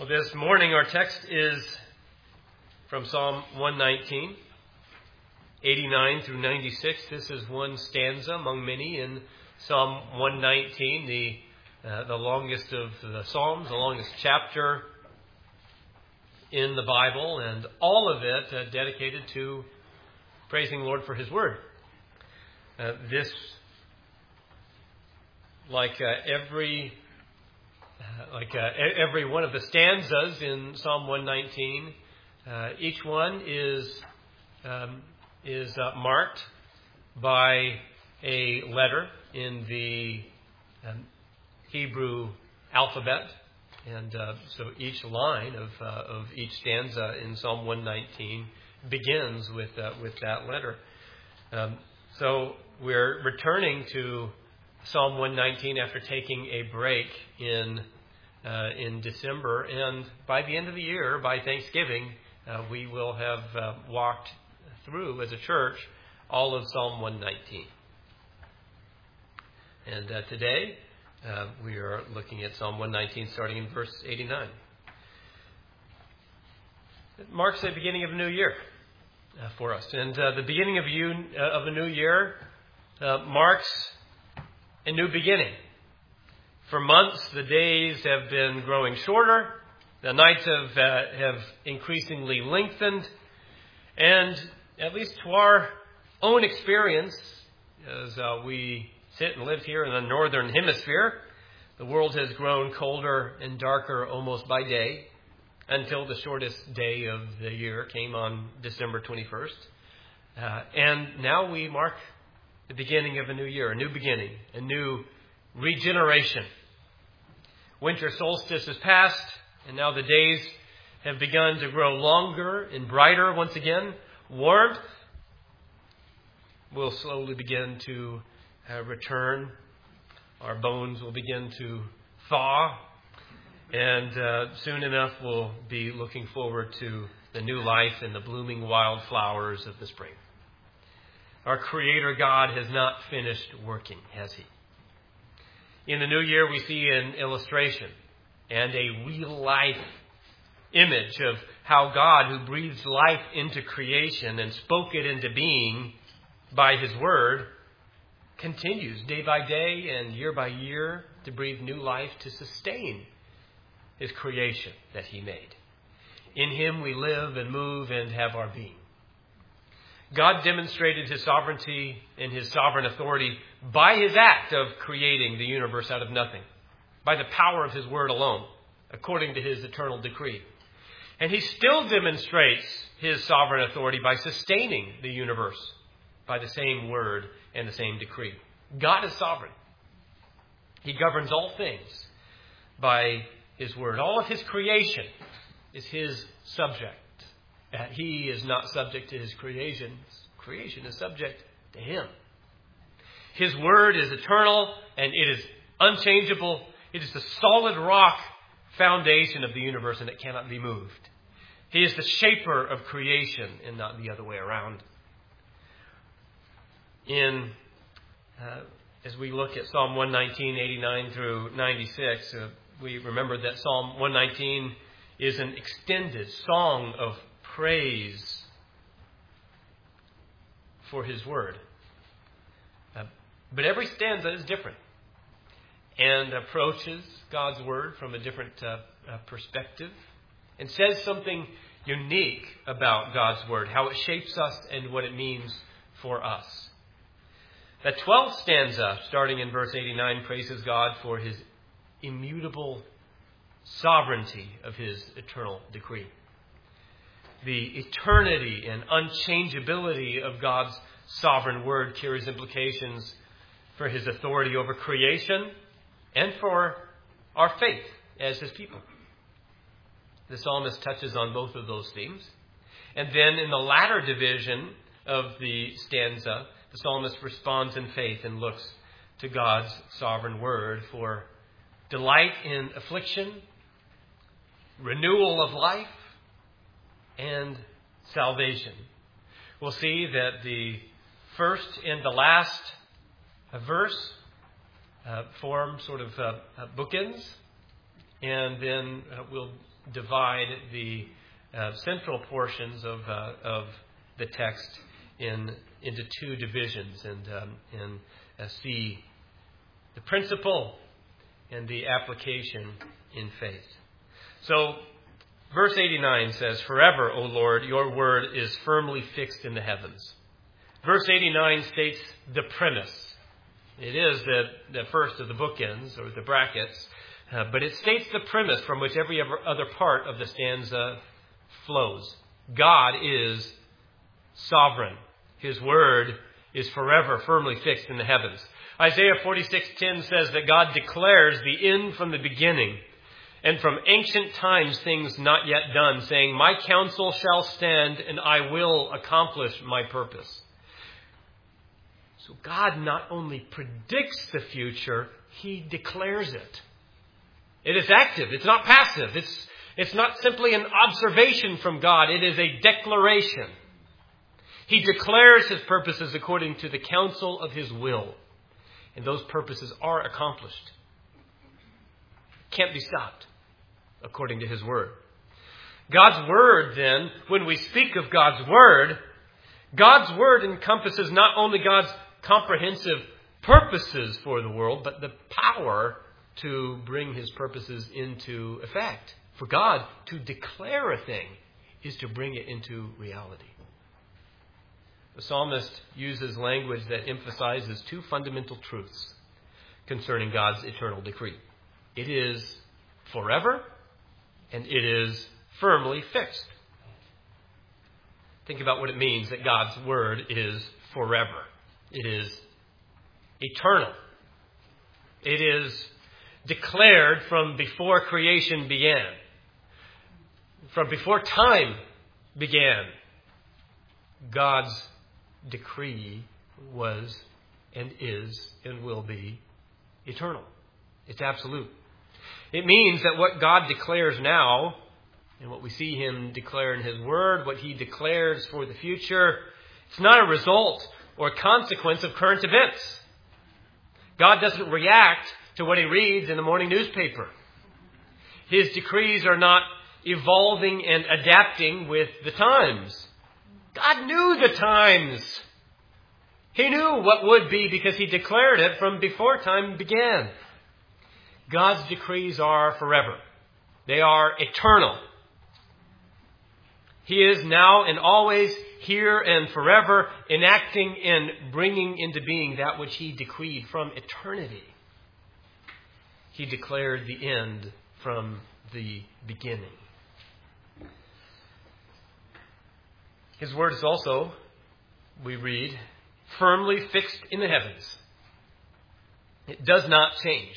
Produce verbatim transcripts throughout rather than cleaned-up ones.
Well, this morning our text is from Psalm one nineteen, eighty-nine through ninety-six. This is one stanza among many in Psalm one nineteen, the uh, the longest of the Psalms, the longest chapter in the Bible, and all of it uh, dedicated to praising the Lord for His Word. Uh, this, like uh, every Uh, like uh, every one of the stanzas in Psalm one nineteen, uh, each one is um, is uh, marked by a letter in the um, Hebrew alphabet, and uh, so each line of uh, of each stanza in Psalm one nineteen begins with uh, with that letter. Um, so we're returning to Psalm one nineteen after taking a break in uh, in December, and by the end of the year, by Thanksgiving, uh, we will have uh, walked through as a church all of Psalm one nineteen. And uh, today uh, we are looking at Psalm one nineteen, starting in verse eighty-nine. It marks the beginning of a new year uh, for us, and uh, the beginning of, you, uh, of a new year uh, marks a new beginning. For months, the days have been growing shorter. The nights have uh, have increasingly lengthened. And at least to our own experience, as uh, we sit and live here in the northern hemisphere, the world has grown colder and darker almost by day until the shortest day of the year came on December twenty-first. Uh, and now we mark the beginning of a new year, a new beginning, a new regeneration. Winter solstice has passed, and now the days have begun to grow longer and brighter once again. Warmth will slowly begin to uh, return. Our bones will begin to thaw, and uh, soon enough we'll be looking forward to the new life and the blooming wildflowers of the spring. Our Creator God has not finished working, has He? In the new year, we see an illustration and a real-life image of how God, who breathed life into creation and spoke it into being by His Word, continues day by day and year by year to breathe new life to sustain His creation that He made. In Him we live and move and have our being. God demonstrated His sovereignty and His sovereign authority by His act of creating the universe out of nothing, by the power of His Word alone, according to His eternal decree. And He still demonstrates His sovereign authority by sustaining the universe by the same Word and the same decree. God is sovereign. He governs all things by His Word. All of His creation is His subject. He is not subject to His creation. Creation is subject to Him. His Word is eternal and it is unchangeable. It is the solid rock foundation of the universe, and it cannot be moved. He is the shaper of creation and not the other way around. In uh, as we look at Psalm one nineteen, eighty-nine through ninety-six, uh, we remember that Psalm one nineteen is an extended song of praise for His Word. Uh, but every stanza is different and approaches God's Word from a different uh, uh, perspective and says something unique about God's Word, how it shapes us and what it means for us. The twelfth stanza, starting in verse eighty-nine, praises God for His immutable sovereignty of His eternal decree. The eternity and unchangeability of God's sovereign Word carries implications for His authority over creation and for our faith as His people. The psalmist touches on both of those themes. And then in the latter division of the stanza, the psalmist responds in faith and looks to God's sovereign Word for delight in affliction, renewal of life, and salvation. We'll see that the first and the last verse uh, form sort of uh, bookends, and then uh, we'll divide the uh, central portions of uh, of the text in into two divisions and um, and uh, see the principle and the application in faith. So, verse eighty-nine says, "Forever, O Lord, your word is firmly fixed in the heavens." Verse eighty-nine states the premise. It is the, the first of the bookends, or the brackets, uh, but it states the premise from which every other part of the stanza flows. God is sovereign. His word is forever firmly fixed in the heavens. Isaiah forty-six ten says that God declares the end from the beginning, and from ancient times things not yet done, saying, "My counsel shall stand, and I will accomplish my purpose." So God not only predicts the future, He declares it. It is active. It's not passive. It's, it's not simply an observation from God. It is a declaration. He declares His purposes according to the counsel of His will. And those purposes are accomplished. Can't be stopped according to His word. God's word, then, when we speak of God's word, God's word encompasses not only God's comprehensive purposes for the world, but the power to bring His purposes into effect. For God to declare a thing is to bring it into reality. The psalmist uses language that emphasizes two fundamental truths concerning God's eternal decree. It is forever, and it is firmly fixed. Think about what it means that God's word is forever. It is eternal. It is declared from before creation began. From before time began, God's decree was and is and will be eternal. It's absolute. It means that what God declares now, and what we see Him declare in His word, what He declares for the future, it's not a result or consequence of current events. God doesn't react to what He reads in the morning newspaper. His decrees are not evolving and adapting with the times. God knew the times. He knew what would be because He declared it from before time began. God's decrees are forever. They are eternal. He is now and always, here and forever, enacting and bringing into being that which He decreed from eternity. He declared the end from the beginning. His word is also, we read, firmly fixed in the heavens. It does not change.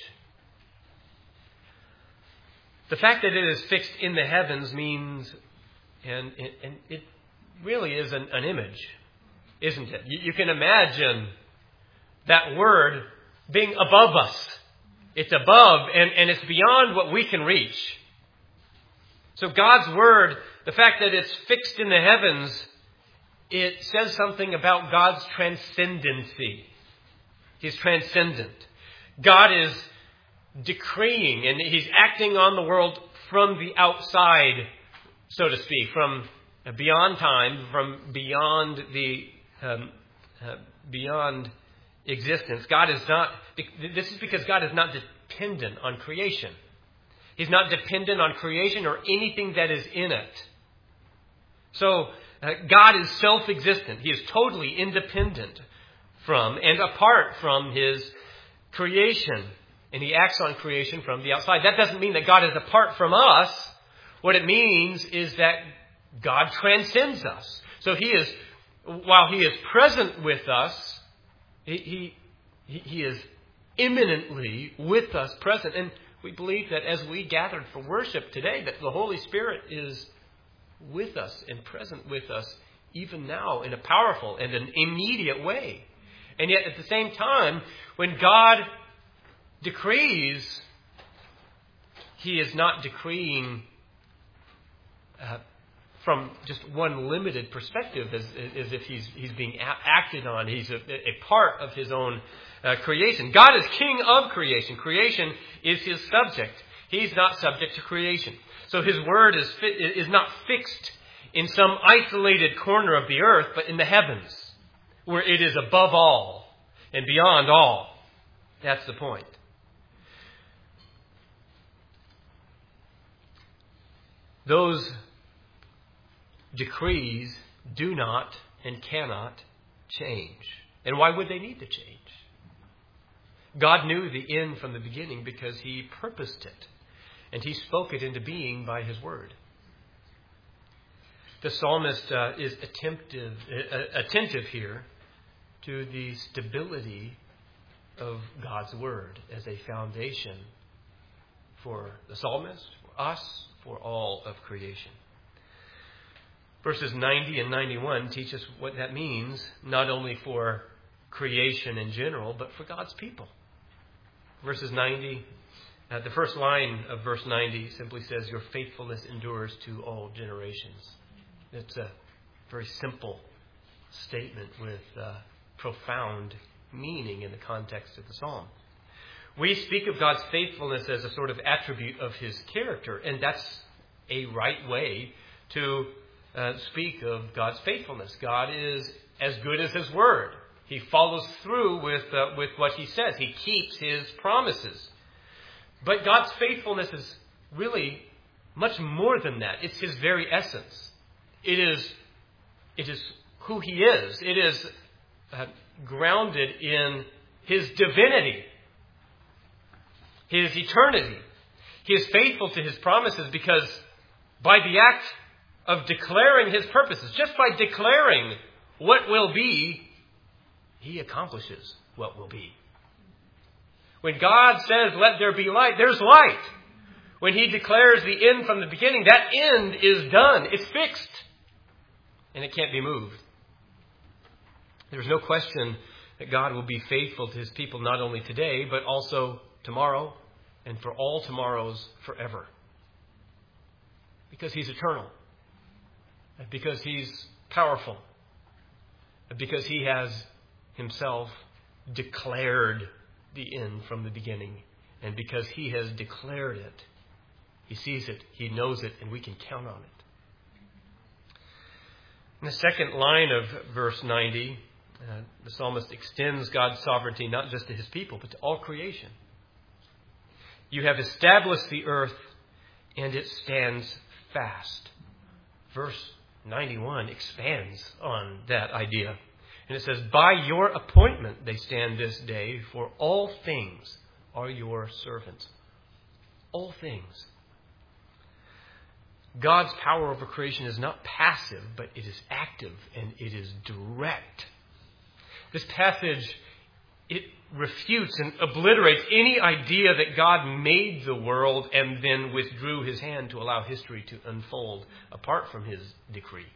The fact that it is fixed in the heavens means, and, and it really is an, an image, isn't it? You, you can imagine that word being above us. It's above, and, and it's beyond what we can reach. So God's word, the fact that it's fixed in the heavens, it says something about God's transcendency. He's transcendent. God is decreeing, and He's acting on the world from the outside, so to speak, from beyond time, from beyond the um, uh, beyond existence. God is not. This is because God is not dependent on creation. He's not dependent on creation or anything that is in it. So uh, God is self-existent. He is totally independent from and apart from His creation. And He acts on creation from the outside. That doesn't mean that God is apart from us. What it means is that God transcends us. So He is, while He is present with us, He, he, he is imminently with us present. And we believe that as we gathered for worship today, that the Holy Spirit is with us and present with us even now in a powerful and an immediate way. And yet at the same time, when God decrees, He is not decreeing uh, from just one limited perspective, as, as if he's he's being a- acted on. He's a, a part of His own uh, creation. God is king of creation. Creation is His subject. He's not subject to creation. So his word is fi- is not fixed in some isolated corner of the earth, but in the heavens, where it is above all and beyond all. That's the point. Those decrees do not and cannot change. And why would they need to change? God knew the end from the beginning because he purposed it. And he spoke it into being by his word. The psalmist uh, is attentive, uh, attentive here to the stability of God's word as a foundation for the psalmist, for us, for all of creation. Verses ninety and ninety-one teach us what that means, not only for creation in general, but for God's people. Verses ninety, uh, the first line of verse ninety simply says, "Your faithfulness endures to all generations." It's a very simple statement with uh, profound meaning in the context of the psalm. We speak of God's faithfulness as a sort of attribute of his character, and that's a right way to uh, speak of God's faithfulness. God is as good as his word. He follows through with uh, with what he says. He keeps his promises. But God's faithfulness is really much more than that. It's his very essence. It is, it is who he is. It is uh, grounded in his divinity, his eternity. He is faithful to his promises because by the act of declaring his purposes, just by declaring what will be, he accomplishes what will be. When God says, "Let there be light," there's light. When he declares the end from the beginning, that end is done. It's fixed. And it can't be moved. There's no question that God will be faithful to his people not only today, but also tomorrow and for all tomorrows forever. Because he's eternal. And because he's powerful. And because he has himself declared the end from the beginning. And because he has declared it, he sees it, he knows it, and we can count on it. In the second line of verse ninety, uh, the psalmist extends God's sovereignty not just to his people, but to all creation. You have established the earth, and it stands fast. Verse ninety-one expands on that idea. And it says, "By your appointment they stand this day, for all things are your servants." All things. God's power over creation is not passive, but it is active and it is direct. This passage, it refutes and obliterates any idea that God made the world and then withdrew his hand to allow history to unfold apart from his decree.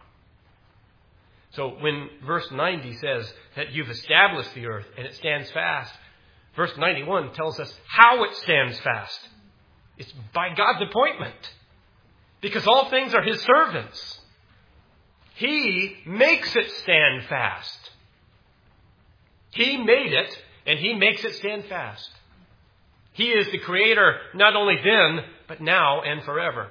So when verse ninety says that you've established the earth and it stands fast, verse ninety-one tells us how it stands fast. It's by God's appointment. Because all things are his servants. He makes it stand fast. He made it, and he makes it stand fast. He is the creator not only then, but now and forever.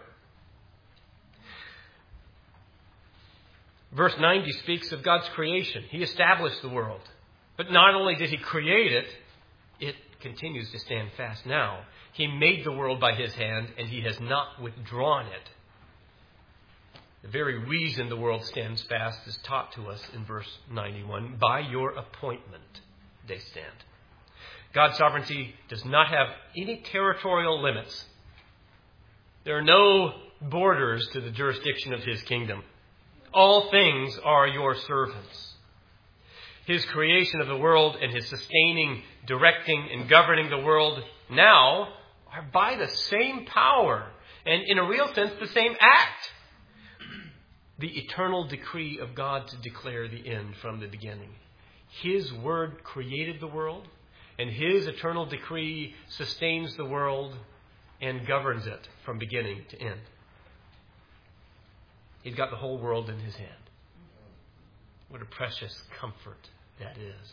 Verse ninety speaks of God's creation. He established the world. But not only did he create it, it continues to stand fast now. He made the world by his hand, and he has not withdrawn it. The very reason the world stands fast is taught to us in verse ninety-one. By your appointment they stand. God's sovereignty does not have any territorial limits. There are no borders to the jurisdiction of his kingdom. All things are your servants. His creation of the world and his sustaining, directing, and governing the world now are by the same power and, in a real sense, the same act. The eternal decree of God to declare the end from the beginning. His word created the world, and his eternal decree sustains the world and governs it from beginning to end. He's got the whole world in his hand. What a precious comfort that is.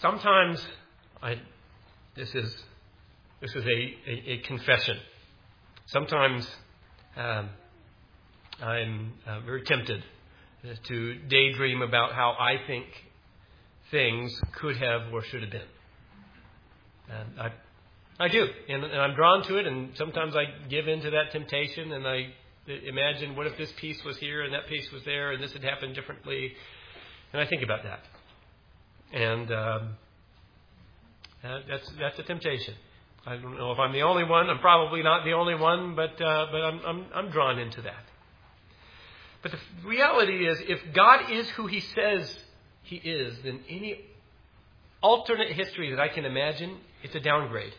Sometimes, I, this is this is a, a, a confession. Sometimes um, I'm uh, very tempted to daydream about how I think things could have or should have been. And I I do, and, and I'm drawn to it, and sometimes I give in to that temptation, and I imagine, what if this piece was here, and that piece was there, and this had happened differently, and I think about that. And um, uh, that's that's a temptation. I don't know if I'm the only one. I'm probably not the only one, but uh, but I'm, I'm I'm drawn into that. But the reality is, if God is who He says He is, then any alternate history that I can imagine, it's a downgrade.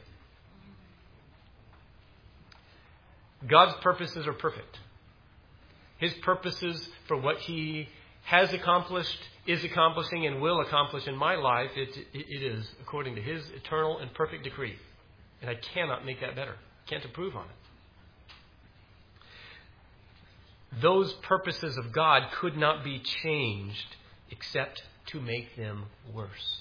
God's purposes are perfect. His purposes for what He has accomplished, is accomplishing, and will accomplish in my life, it, it, it is according to His eternal and perfect decree. And I cannot make that better. Can't improve on it. Those purposes of God could not be changed except to make them worse.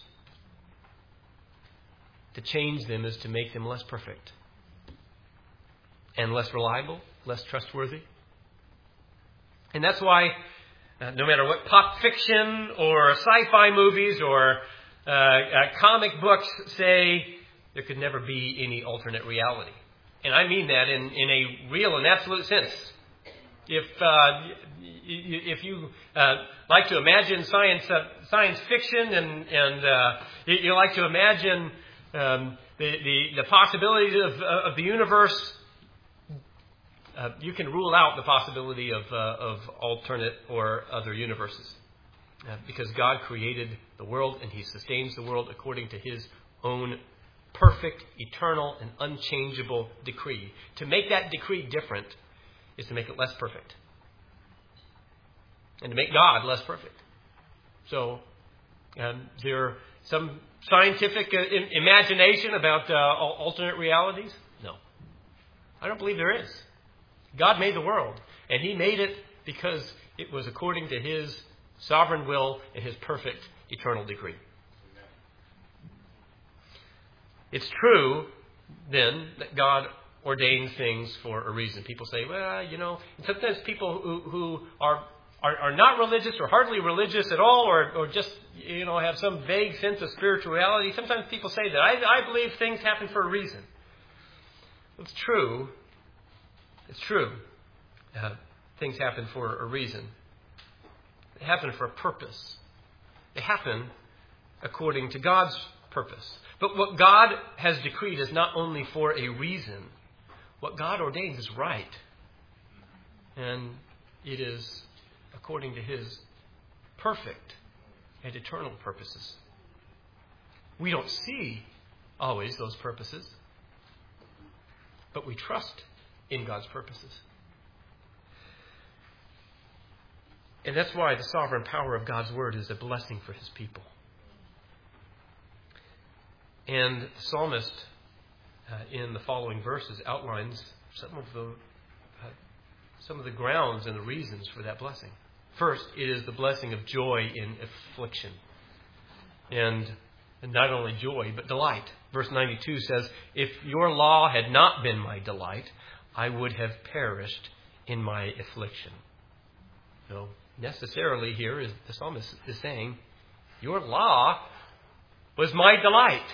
To change them is to make them less perfect and less reliable, less trustworthy. And that's why uh, no matter what pop fiction or sci-fi movies or uh, uh, comic books say, there could never be any alternate reality. And I mean that in, in a real and absolute sense. If uh, if you uh, like to imagine science uh, science fiction and and uh, you, you like to imagine um, the, the the possibilities of uh, of the universe, uh, you can rule out the possibility of uh, of alternate or other universes, uh, because God created the world and He sustains the world according to His own perfect, eternal, and unchangeable decree. To make that decree different is to make it less perfect. And to make God less perfect. So, um, there some scientific uh, in, imagination about uh, alternate realities? No. I don't believe there is. God made the world. And He made it because it was according to His sovereign will and His perfect, eternal decree. It's true, then, that God ordains things for a reason. People say, well, you know, and sometimes people who, who are, are are not religious or hardly religious at all, or, or just, you know, have some vague sense of spirituality. Sometimes people say that. I, I believe things happen for a reason. It's true. It's true. Uh, things happen for a reason. They happen for a purpose. They happen according to God's purpose. But what God has decreed is not only for a reason. What God ordains is right. And it is according to His perfect and eternal purposes. We don't see always those purposes, but we trust in God's purposes. And that's why the sovereign power of God's Word is a blessing for His people. And the psalmist, uh, in the following verses, outlines some of the uh, some of the grounds and the reasons for that blessing. First, it is the blessing of joy in affliction, and, and not only joy but delight. Verse ninety-two says, "If your law had not been my delight, I would have perished in my affliction." So, necessarily, here is the psalmist is saying, "Your law was my delight."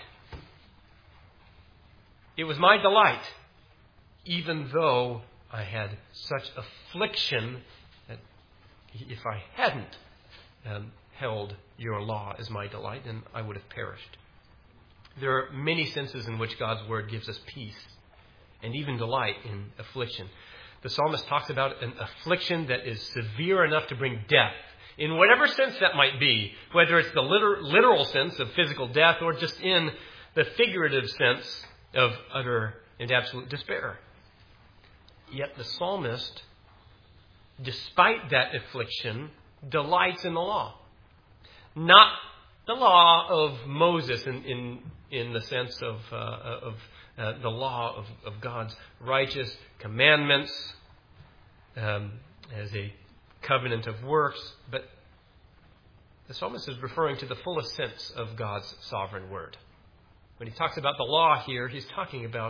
It was my delight, even though I had such affliction that if I hadn't um, held your law as my delight, then I would have perished. There are many senses in which God's Word gives us peace and even delight in affliction. The psalmist talks about an affliction that is severe enough to bring death, in whatever sense that might be, whether it's the liter- literal sense of physical death or just in the figurative sense of utter and absolute despair. Yet the psalmist, despite that affliction, delights in the law. Not the law of Moses in in, in the sense of, uh, of uh, the law of, of God's righteous commandments um, as a covenant of works, but the psalmist is referring to the fullest sense of God's sovereign word. When he talks about the law here, he's talking about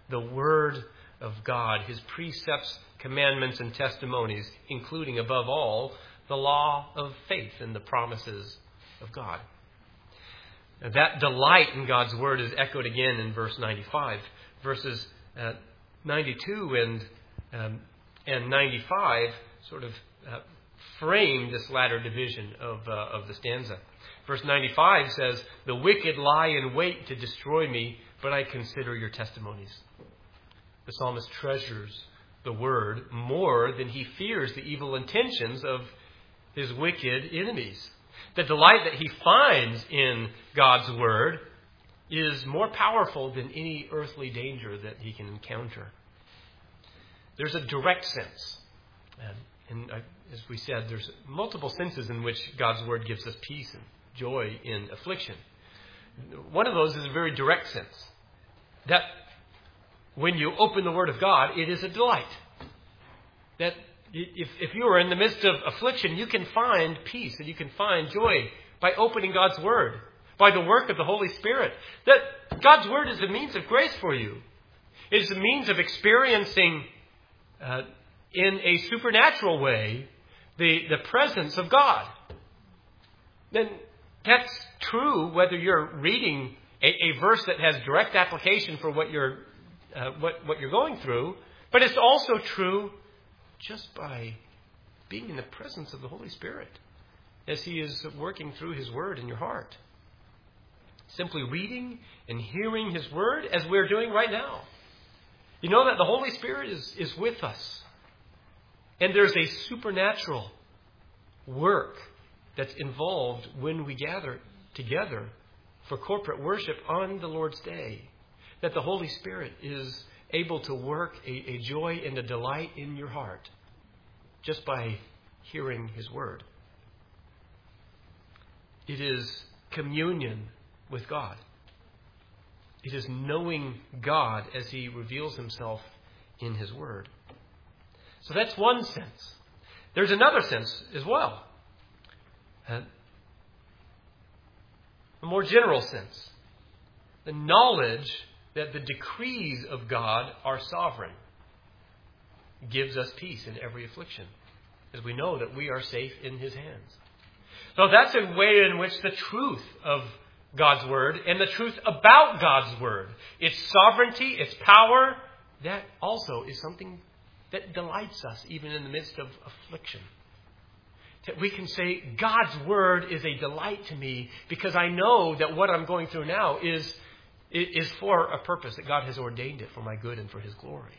the Word of God, His precepts, commandments, and testimonies, including, above all, the law of faith and the promises of God. Now, that delight in God's Word is echoed again in verse ninety-five. Verses uh, ninety-two and, um, and ninety-five sort of uh, frame this latter division of, uh, of the stanza. Verse ninety-five says, "The wicked lie in wait to destroy me, but I consider your testimonies." The psalmist treasures the Word more than he fears the evil intentions of his wicked enemies. The delight that he finds in God's Word is more powerful than any earthly danger that he can encounter. There's a direct sense. And, and I, as we said, there's multiple senses in which God's Word gives us peace and joy in affliction. One of those is a very direct sense. That when you open the Word of God, it is a delight. That if, if you are in the midst of affliction, you can find peace and you can find joy by opening God's Word, by the work of the Holy Spirit. That God's Word is a means of grace for you. It is a means of experiencing uh, in a supernatural way the, the presence of God. Then that's true whether you're reading a, a verse that has direct application for what you're uh, what, what you're going through, but it's also true just by being in the presence of the Holy Spirit as He is working through His Word in your heart. Simply reading and hearing His Word as we're doing right now. You know that the Holy Spirit is, is with us. And there's a supernatural work that's involved when we gather together for corporate worship on the Lord's Day. That the Holy Spirit is able to work a, a joy and a delight in your heart just by hearing His Word. It is communion with God. It is knowing God as He reveals Himself in His Word. So that's one sense. There's another sense as well. Uh, a more general sense. The knowledge that the decrees of God are sovereign gives us peace in every affliction, as we know that we are safe in His hands. So that's a way in which the truth of God's Word and the truth about God's Word, its sovereignty, its power, that also is something that delights us even in the midst of affliction. That we can say, God's Word is a delight to me because I know that what I'm going through now is, is for a purpose, that God has ordained it for my good and for His glory.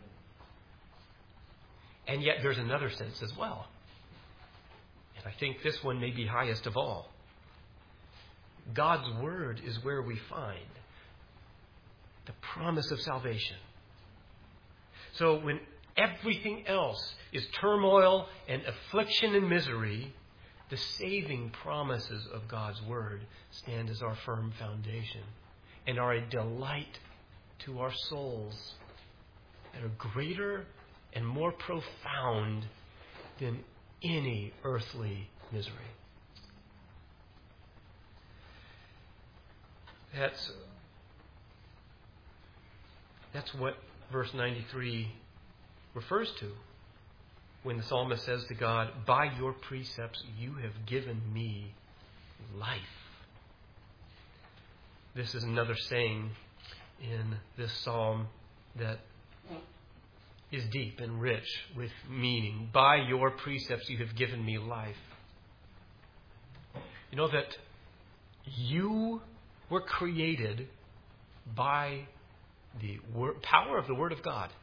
And yet there's another sense as well. And I think this one may be highest of all. God's Word is where we find the promise of salvation. So when everything else is turmoil and affliction and misery, the saving promises of God's Word stand as our firm foundation and are a delight to our souls that are greater and more profound than any earthly misery. That's, that's what verse ninety-three refers to when the psalmist says to God, "By your precepts you have given me life." This is another saying in this psalm that is deep and rich with meaning. By your precepts you have given me life. You know that you were created by the word, power of the Word of God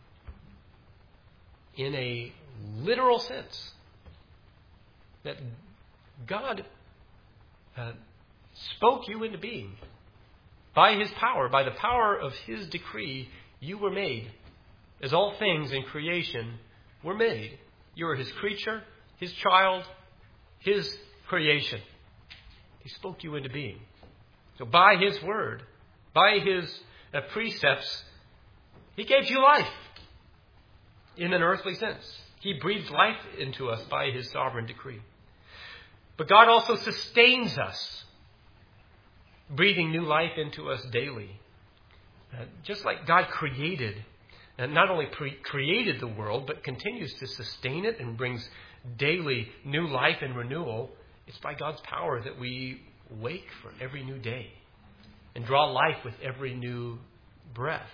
in a literal sense. That God uh, spoke you into being. By His power, by the power of His decree, you were made. As all things in creation were made. You are His creature, His child, His creation. He spoke you into being. So by His Word, by His uh, precepts, He gave you life in an earthly sense. He breathes life into us by His sovereign decree. But God also sustains us, breathing new life into us daily Uh, just like God created, and not only pre- created the world, but continues to sustain it and brings daily new life and renewal, it's by God's power that we wake for every new day and draw life with every new breath.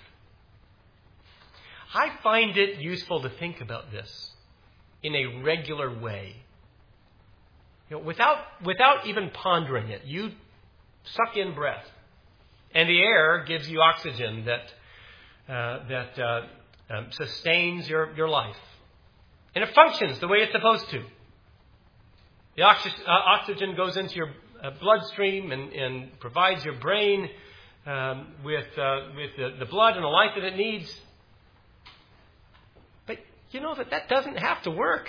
I find it useful to think about this in a regular way. You know, without, without even pondering it, you suck in breath, and the air gives you oxygen that uh, that uh, um, sustains your, your life. And it functions the way it's supposed to. The oxy- uh, oxygen goes into your uh, bloodstream and, and provides your brain um, with, uh, with the, the blood and the life that it needs. But you know that that doesn't have to work.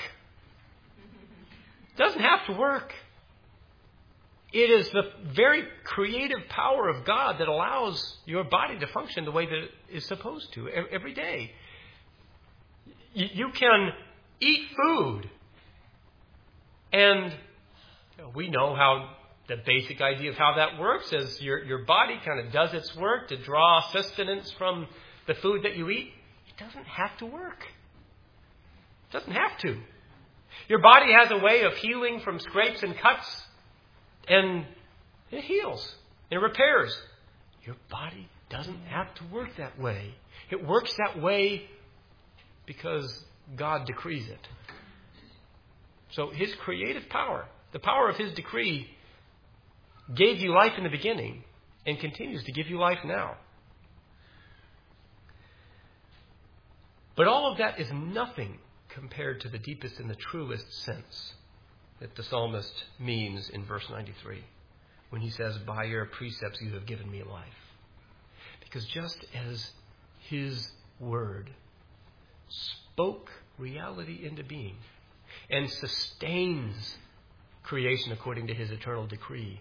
It doesn't have to work. It is the very creative power of God that allows your body to function the way that it is supposed to every day. You can eat food, and we know how the basic idea of how that works is your, your body kind of does its work to draw sustenance from the food that you eat. It doesn't have to work. It doesn't have to. Your body has a way of healing from scrapes and cuts, and it heals and repairs. Your body doesn't have to work that way. It works that way because God decrees it. So His creative power, the power of His decree, gave you life in the beginning and continues to give you life now. But all of that is nothing compared to the deepest and the truest sense that the psalmist means in verse ninety-three when he says, "By your precepts you have given me life." Because just as His word spoke reality into being and sustains creation according to His eternal decree,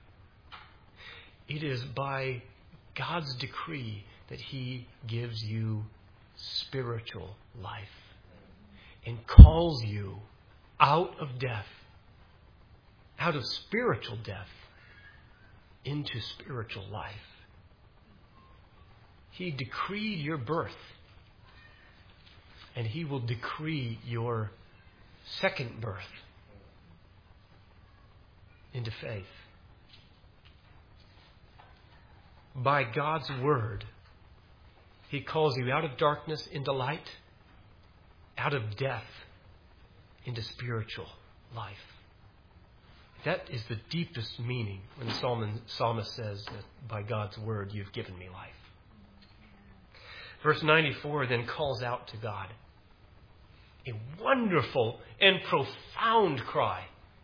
it is by God's decree that He gives you spiritual life and calls you out of death, out of spiritual death, into spiritual life. He decreed your birth, and He will decree your second birth into faith. By God's word, He calls you out of darkness into light, out of death into spiritual life. That is the deepest meaning when the psalmist says that by God's word you've given me life. Verse ninety-four then calls out to God. A wonderful and profound cry.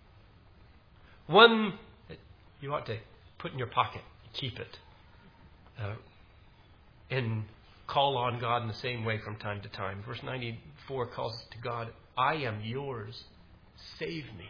One that you ought to put in your pocket, keep it, uh, and call on God in the same way from time to time. Verse ninety-four calls to God, "I am yours, save me."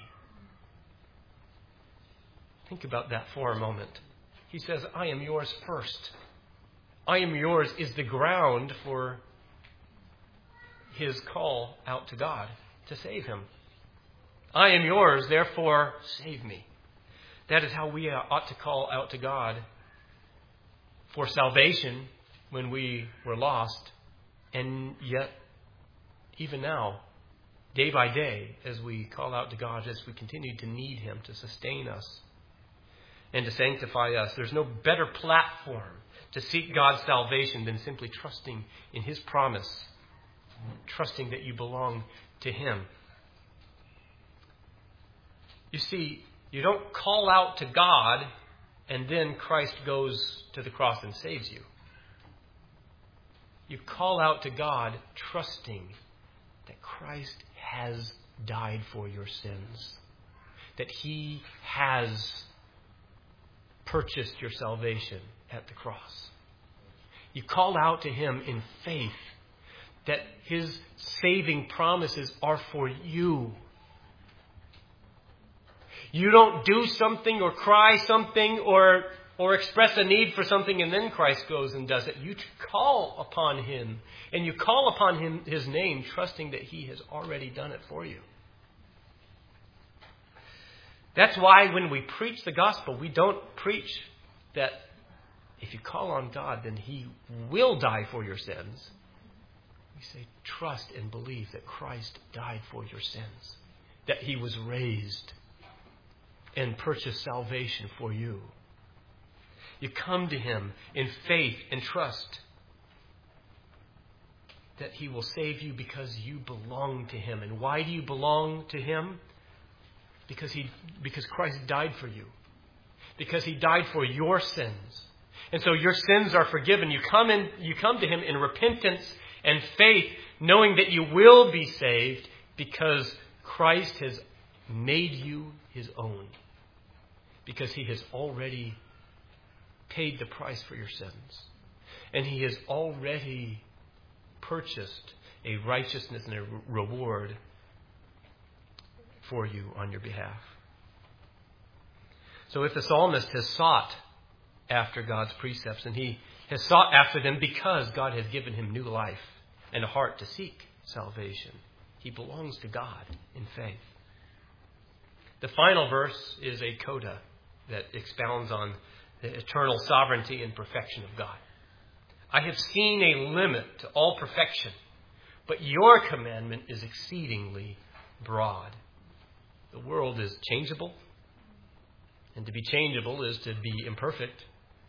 Think about that for a moment. He says, "I am yours" first. "I am yours" is the ground for his call out to God to save him. "I am yours, therefore save me." That is how we ought to call out to God for salvation when we were lost. And yet, even now, day by day, as we call out to God, as we continue to need Him to sustain us and to sanctify us, there's no better platform to seek God's salvation than simply trusting in His promise, trusting that you belong to Him. You see, you don't call out to God and then Christ goes to the cross and saves you. You call out to God trusting that Christ has died for your sins, that He has purchased your salvation at the cross. You call out to Him in faith that His saving promises are for you. You don't do something or cry something or or express a need for something and then Christ goes and does it. You call upon Him and you call upon Him, His name, trusting that He has already done it for you. That's why when we preach the gospel, we don't preach that if you call on God, then He will die for your sins. We say, trust and believe that Christ died for your sins, that He was raised and purchased salvation for you. You come to Him in faith and trust that He will save you because you belong to Him. And why do you belong to Him? Because He, because Christ died for you. Because He died for your sins. And so your sins are forgiven. You come in, you come to Him in repentance and faith, knowing that you will be saved because Christ has made you His own. Because He has already paid the price for your sins. And He has already purchased a righteousness and a reward for you on your behalf. So if the psalmist has sought after God's precepts, and he has sought after them because God has given him new life and a heart to seek salvation, he belongs to God in faith. The final verse is a coda that expounds on the eternal sovereignty and perfection of God. I have seen a limit to all perfection, but your commandment is exceedingly broad. The world is changeable, and to be changeable is to be imperfect.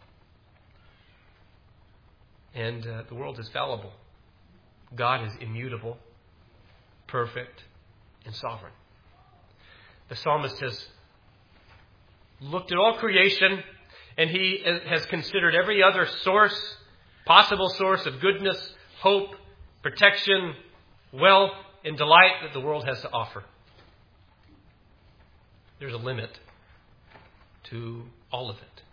And uh, the world is fallible. God is immutable, perfect, and sovereign. The psalmist has looked at all creation, and he has considered every other source, possible source of goodness, hope, protection, wealth, and delight that the world has to offer. There's a limit to all of it.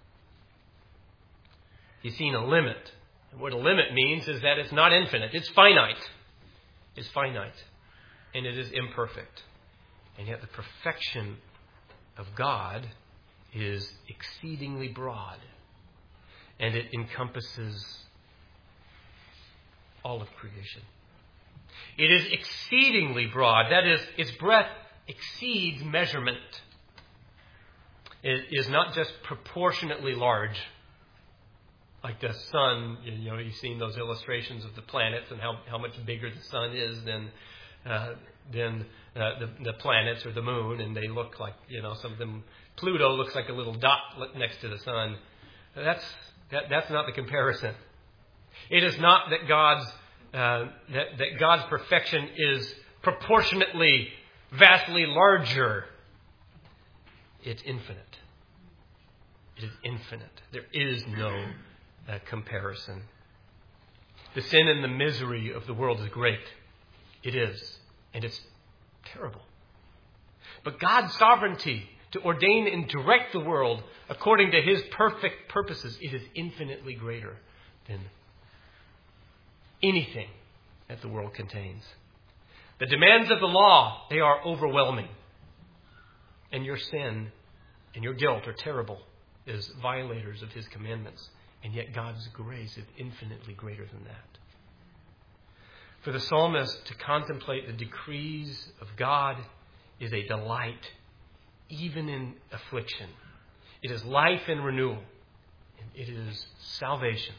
He's seen a limit. And what a limit means is that it's not infinite. It's finite. It's finite. And it is imperfect. And yet the perfection of God is exceedingly broad. And it encompasses all of creation. It is exceedingly broad. That is, its breadth exceeds measurement. It is not just proportionately large. Like the sun, you know, you've seen those illustrations of the planets and how, how much bigger the sun is than uh, than uh, the, the planets or the moon, and they look like, you know, some of them. Pluto looks like a little dot next to the sun. That's that, that's not the comparison. It is not that God's uh, that, that God's perfection is proportionately, vastly larger. It's infinite. It is infinite. There is no uh, comparison. The sin and the misery of the world is great. It is. And it's terrible. But God's sovereignty to ordain and direct the world according to His perfect purposes, it is infinitely greater than anything that the world contains. The demands of the law, they are overwhelming. And your sin and your guilt are terrible as violators of His commandments. And yet God's grace is infinitely greater than that. For the psalmist to contemplate the decrees of God is a delight, even in affliction. It is life and renewal. And it is salvation.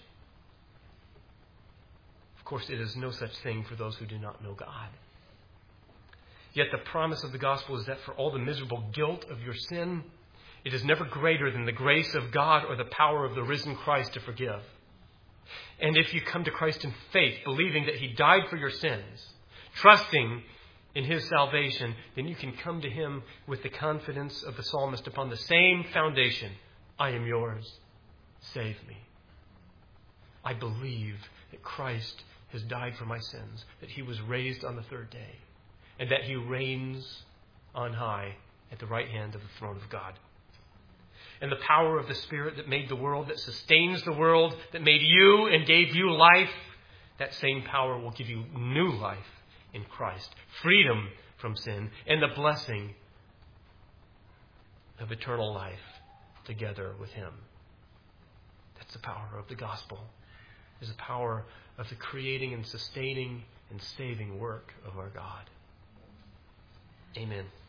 Of course, it is no such thing for those who do not know God. Yet the promise of the gospel is that for all the miserable guilt of your sin, it is never greater than the grace of God or the power of the risen Christ to forgive. And if you come to Christ in faith, believing that He died for your sins, trusting in His salvation, then you can come to Him with the confidence of the psalmist upon the same foundation. I am yours. Save me. I believe that Christ has died for my sins, that He was raised on the third day, and that He reigns on high at the right hand of the throne of God. And the power of the Spirit that made the world, that sustains the world, that made you and gave you life, that same power will give you new life in Christ, freedom from sin, and the blessing of eternal life together with Him. That's the power of the gospel. Is the power of the creating and sustaining and saving work of our God. Amen.